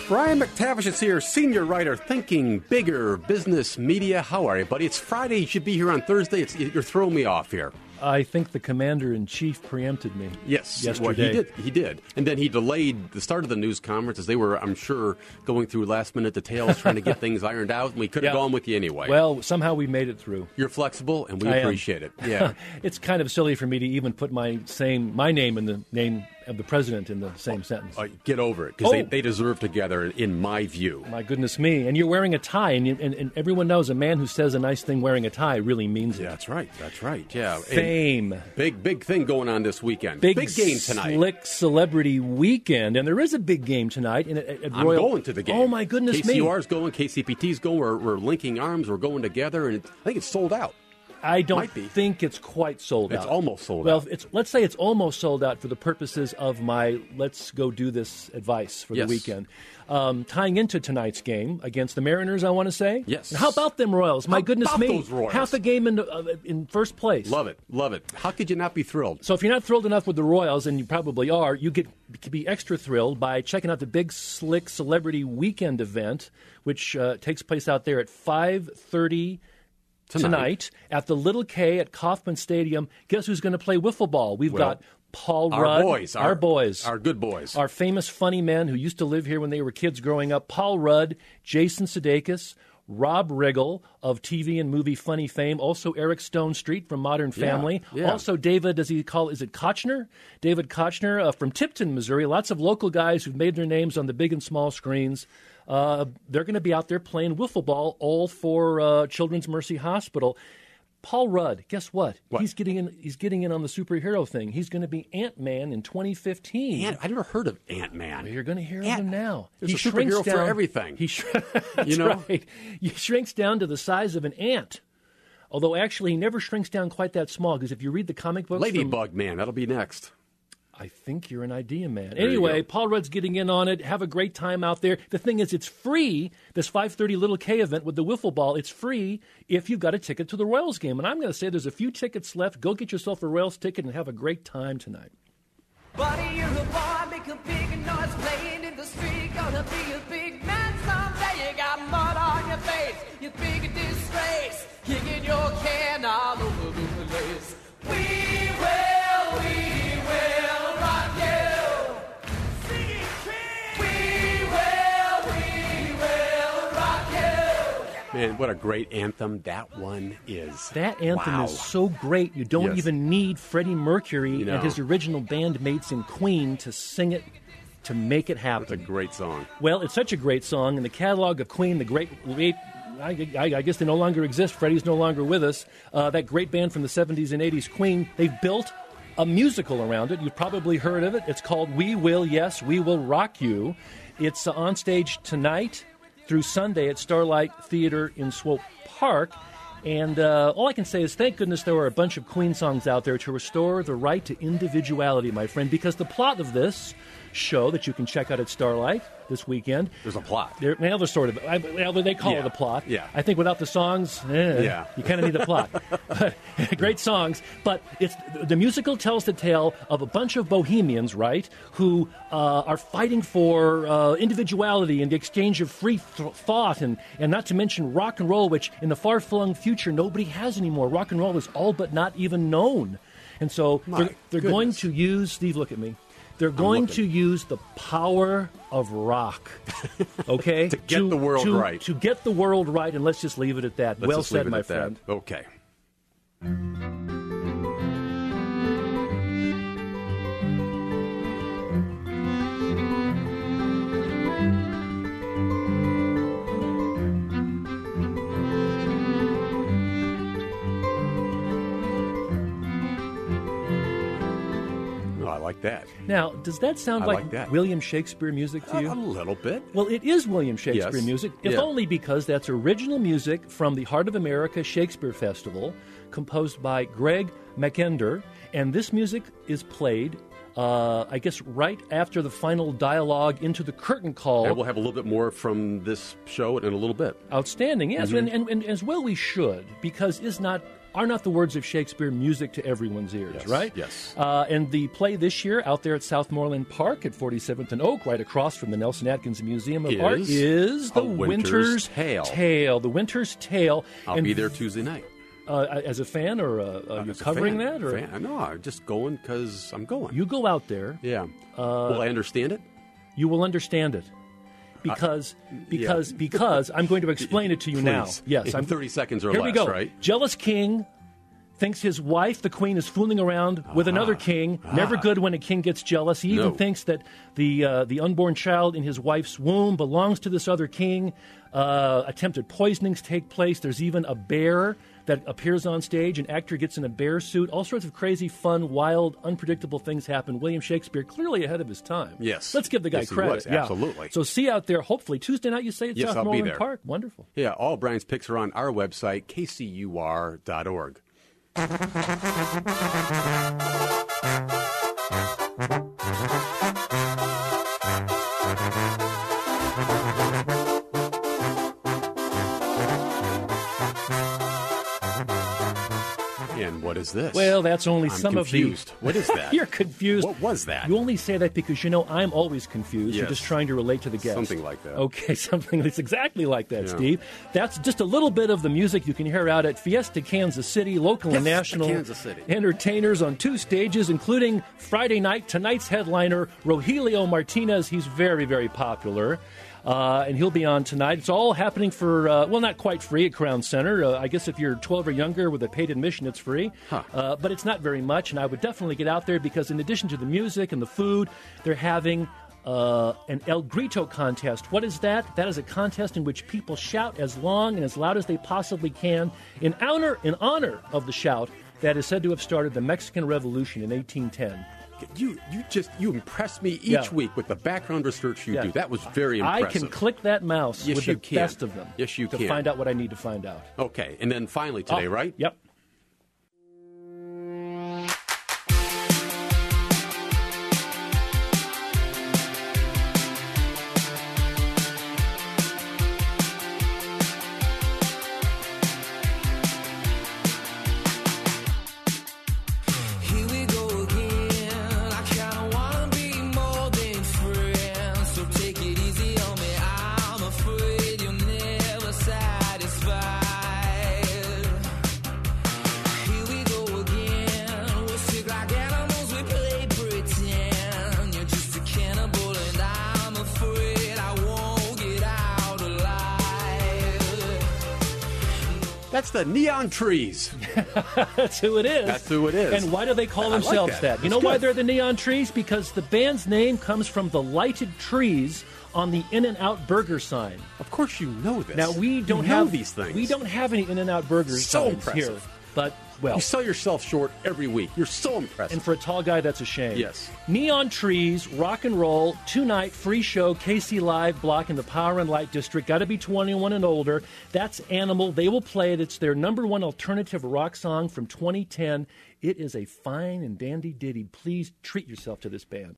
Brian McTavish is here, senior writer, Thinking Bigger Business Media. How are you, buddy? It's Friday. You should be here on Thursday. You're throwing me off here. I think the commander-in-chief preempted me. Yes, yesterday. Well, he did. And then he delayed the start of the news conference as they were, I'm sure, going through last-minute details, trying to get things ironed out. And we could have gone with you anyway. Well, somehow we made it through. You're flexible, and we appreciate it. Yeah, it's kind of silly for me to even put my name in the name of the president in the same sentence. Get over it, because they deserve together, in my view. My goodness me. And you're wearing a tie, and everyone knows a man who says a nice thing wearing a tie really means it. Yeah, that's right. Yeah. Fame. Big thing going on this weekend. Big game tonight. Slick celebrity weekend. And there is a big game tonight. I'm going to the game. Oh, my goodness me. KCR's going, KCPT's going. We're linking arms. We're going together. And I think it's sold out. I don't think it's quite sold out. It's almost sold out. Well, let's say it's almost sold out for the purposes of my let's go do this advice for the weekend. Tying into tonight's game against the Mariners, I want to say. Yes. And how about them Royals? My goodness me. Those Royals? Half a game in first place. Love it. How could you not be thrilled? So if you're not thrilled enough with the Royals, and you probably are, you could be extra thrilled by checking out the Big Slick Celebrity Weekend event, which takes place out there at 5:30 tonight at the Little K at Kauffman Stadium. Guess who's going to play wiffle ball? We've got Paul Rudd. Our boys. Our good boys. Our famous funny men who used to live here when they were kids growing up. Paul Rudd, Jason Sudeikis, Rob Riggle of TV and movie funny fame. Also Eric Stone Street from Modern Family. Yeah. Also David, is it Kochner? David Kochner from Tipton, Missouri. Lots of local guys who've made their names on the big and small screens. They're going to be out there playing wiffle ball, all for Children's Mercy Hospital. Paul Rudd, guess what? He's getting in on the superhero thing. He's going to be Ant-Man in 2015. I never heard of Ant-Man. Well, you're going to hear of him now. There's a superhero for everything. That's right. He shrinks down to the size of an ant. Although, actually, he never shrinks down quite that small, because if you read the comic books... Ladybug Man, that'll be next. I think you're an idea man. Anyway, Paul Rudd's getting in on it. Have a great time out there. The thing is, it's free, this 5:30 Little K event with the wiffle ball. It's free if you've got a ticket to the Royals game. And I'm going to say there's a few tickets left. Go get yourself a Royals ticket and have a great time tonight. Buddy, you're a boy, make a big noise playing in the street. Gonna be a big man someday. You got mud on your face, you big disgrace. Kicking your can all over the place. We will rock you. Sing it, kid. We will rock you. Man, what a great anthem that one is. That anthem is so great, you don't even need Freddie Mercury and his original bandmates in Queen to sing it, to make it happen. It's a great song. Well, it's such a great song. In the catalog of Queen, the great I guess they no longer exist. Freddie's no longer with us. That great band from the 70s and 80s, Queen, they've built a musical around it. You've probably heard of it. It's called We Will Rock You. It's on stage tonight through Sunday at Starlight Theater in Swope Park. And all I can say is thank goodness there are a bunch of Queen songs out there to restore the right to individuality, my friend, because the plot of this show that you can check out at Starlight this weekend. There's a plot. There's sort of. They call it a plot. Yeah. I think without the songs, you kind of need a plot. Great songs, but the musical tells the tale of a bunch of bohemians, right, who are fighting for individuality and the exchange of free thought, and not to mention rock and roll, which in the far-flung future nobody has anymore. Rock and roll is all but not even known. And so they're going to use, Steve, look at me. They're going to use the power of rock, okay? to get the world right. To get the world right, and let's just leave it at that. Well said, my friend. Okay. I like that. Now, does that sound like William Shakespeare music to you? A little bit. Well, it is William Shakespeare music, if only because that's original music from the Heart of America Shakespeare Festival, composed by Greg McEnder, and this music is played, I guess, right after the final dialogue into the curtain call. And we'll have a little bit more from this show in a little bit. Outstanding, yes, and as well we should, because is not Are not the words of Shakespeare music to everyone's ears, Yes, right? yes. And the play this year out there at Southmoreland Park at 47th and Oak, right across from the Nelson Atkins Museum of Art, is The A Winter's Tale. The Winter's Tale. I'll be there Tuesday night. As a fan, or are you covering that? Or? No, I'm just going because I'm going. You go out there. Yeah. Will I understand it? You will understand it. Because I'm going to explain it to you now. Please. Yes, In 30 seconds or Here less, we go. right? Jealous king thinks his wife, the queen, is fooling around with another king. Never good when a king gets jealous. He even thinks that the unborn child in his wife's womb belongs to this other king. Attempted poisonings take place. There's even a bear that appears on stage. An actor gets in a bear suit. All sorts of crazy, fun, wild, unpredictable things happen. William Shakespeare, clearly ahead of his time. Yes. Let's give the guy Yes, he credit. was. Absolutely. So see you out there, hopefully, Tuesday night, you say, at Yes, I'll be Southmoreland there. Park. Wonderful. Yeah, all Brian's picks are on our website, kcur.org. And what is this? Well, that's only I'm some confused. of the... What is that? You're confused. What was that? You only say that because you know I'm always confused. You're Yes. just trying to relate to the guest. Something like that. Okay, something that's exactly like that, Yeah. Steve. That's just a little bit of the music you can hear out at Fiesta Kansas City, local and Fiesta national Kansas City. entertainers on 2 stages, including Friday night, tonight's headliner, Rogelio Martinez. He's very, very popular. And he'll be on tonight. It's all happening for, not quite free at Crown Center. I guess if you're 12 or younger with a paid admission, it's free. But it's not very much, and I would definitely get out there because in addition to the music and the food, they're having an El Grito contest. What is that? That is a contest in which people shout as long and as loud as they possibly can in honor of the shout that is said to have started the Mexican Revolution in 1810. You impress me each Yeah. week with the background research you Yeah. do. That was very impressive. I can click that mouse Yes, with you the can. best of them Yes, you to can. find out what I need to find out. Okay, and then finally today, right? Yep. Here we go again. I kinda wanna be more than friends, so take it easy on me. I'm afraid you're never satisfied. Here we go again. We're sick like animals, we play pretend. You're just a cannibal, and I'm afraid I won't get out alive. That's the Neon Trees. That's who it is. That's who it is. And why do they call I like themselves that. that? You That's know why good. they're the Neon Trees? Because the band's name comes from the lighted trees on the In-N-Out Burger sign. Of course you know this. Now we don't You know have these things. We don't have any In-N-Out Burger So signs impressive. here. But well, You sell yourself short every week. You're so impressive. and for a tall guy, that's a shame. Yes. Neon Trees, rock and roll, 2-night free show, KC Live block in the Power and Light District. Got to be 21 and older. That's Animal. They will play it. It's their #1 alternative rock song from 2010. It is a fine and dandy ditty. Please treat yourself to this band.